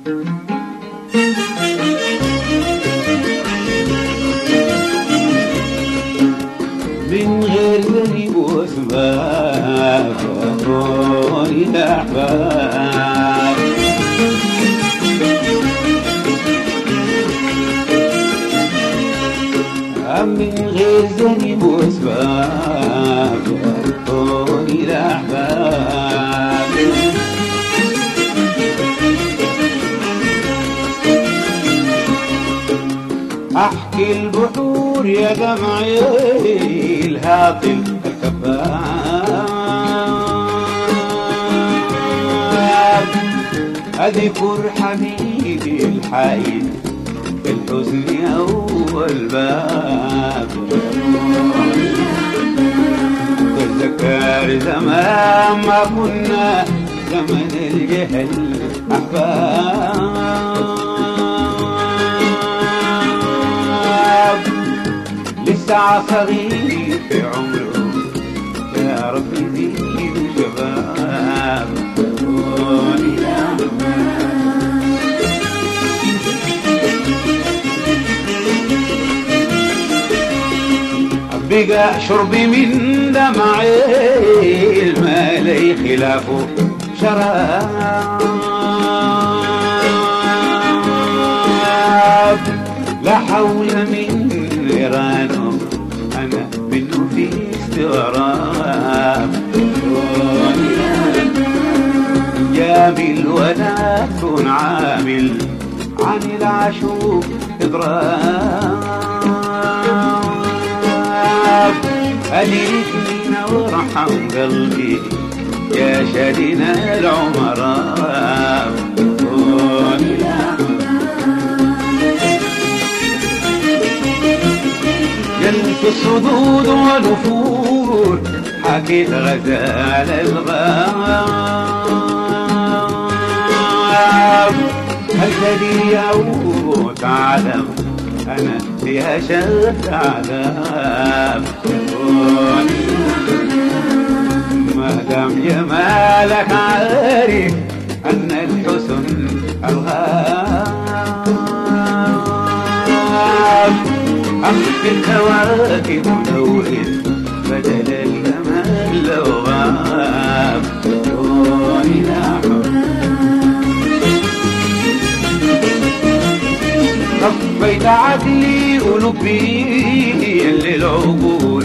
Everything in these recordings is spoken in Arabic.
من غير ذنب واسباب فاتوني الأحباب من غير ذنب واسباب فاتوني الأحباب أحكي البحور يا دمعي الهاطل الكباب أذكر حبيبي الحائل الحزن أول باب تذكر زمان ما كنا زمن الجهل أحباب لسه صغير في عمره يا رب يزيد شباب بقى شربي من دمعي ما لي خلافه شراب لا حول من غيرانه أنا منه في استغراب جامل ولا تكون عامل عن العشوق إضراب أدركني وارحم قلبي يا شدينا العمراء جلت الصدود والنفور حكيت غزال الغاب هل تدري أو تعلم أنا فيها شد عذاب ما دام جمالك عارف أن الحسن الغاب أخفي الكواكب نور بدل الجمال لو غاب خفيت عقلي ولبي للعقول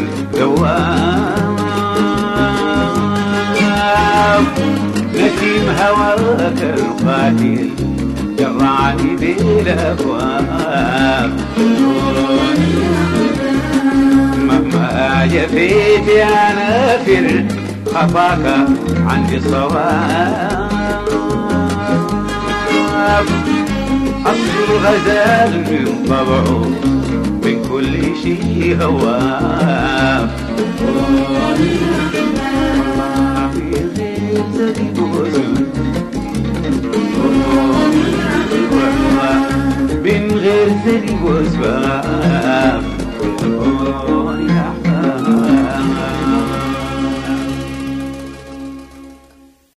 دواب نسيم هواك القاتل جرعني بالأبواب مهما جفيت يا نافر خفاك عندي صواب أصل الغزال من طبعه من كل شيء هواب من غير ذنب واسباب